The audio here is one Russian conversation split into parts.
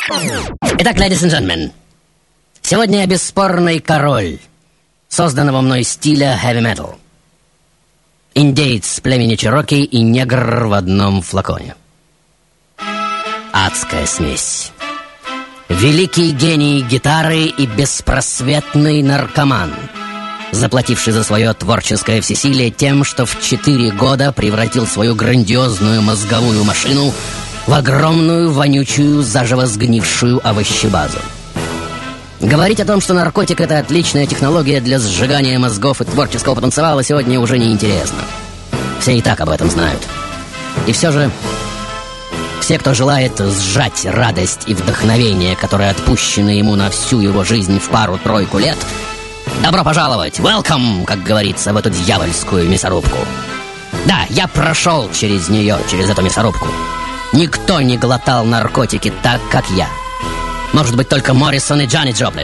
Итак, ladies and gentlemen, сегодня я бесспорный король созданного мной стиля heavy metal. Индеец племени Чероки и негр в одном флаконе. Адская смесь. Великий гений гитары и беспросветный наркоман, заплативший за свое творческое всесилие тем, что в 4 года превратил свою грандиозную мозговую машину в огромную, вонючую, заживо сгнившую овощебазу. Говорить о том, что наркотик — это отличная технология для сжигания мозгов и творческого потенциала, сегодня уже неинтересно. Все и так об этом знают. И все же, все, кто желает сжать радость и вдохновение, которые отпущены ему на всю его жизнь в пару-тройку лет, добро пожаловать, welcome, как говорится, в эту дьявольскую мясорубку. Да, я прошел через нее, через эту мясорубку. Никто не глотал наркотики так, как я. Может быть, только Моррисон и Джанни Джоплин.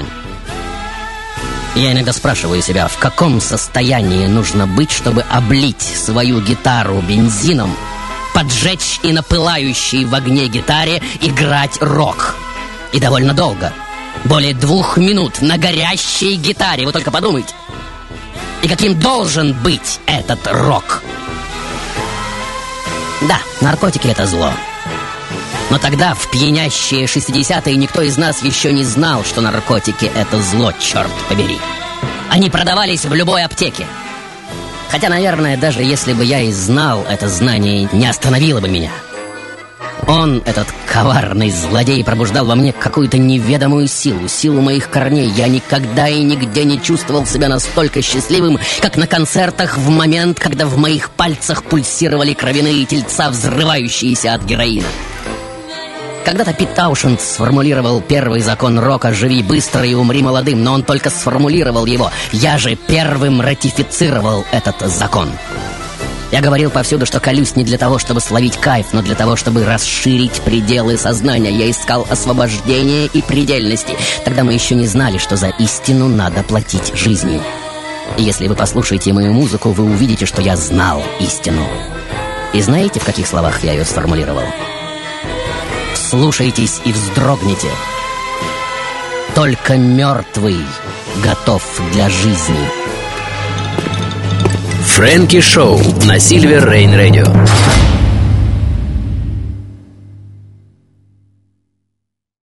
Я иногда спрашиваю себя, в каком состоянии нужно быть, чтобы облить свою гитару бензином, поджечь и на пылающей в огне гитаре играть рок. И довольно долго. Более 2 минут на горящей гитаре. Вы только подумайте. И каким должен быть этот рок? Да, наркотики — это зло. Но тогда, в пьянящие 60-е, никто из нас еще не знал, что наркотики — это зло, черт побери. Они продавались в любой аптеке. Хотя, наверное, даже если бы я и знал, это знание не остановило бы меня. Он, этот коварный злодей, пробуждал во мне какую-то неведомую силу, силу моих корней. Я никогда и нигде не чувствовал себя настолько счастливым, как на концертах в момент, когда в моих пальцах пульсировали кровяные тельца, взрывающиеся от героина. Когда-то Пит Таушенд сформулировал первый закон рока: «Живи быстро и умри молодым», но он только сформулировал его. Я же первым ратифицировал этот закон. Я говорил повсюду, что колюсь не для того, чтобы словить кайф, но для того, чтобы расширить пределы сознания. Я искал освобождения и предельности. Тогда мы еще не знали, что за истину надо платить жизнью. И если вы послушаете мою музыку, вы увидите, что я знал истину. И знаете, в каких словах я ее сформулировал? Слушайтесь и вздрогните. Только мертвый готов для жизни. Фрэнки Шоу на Silver Rain Radio.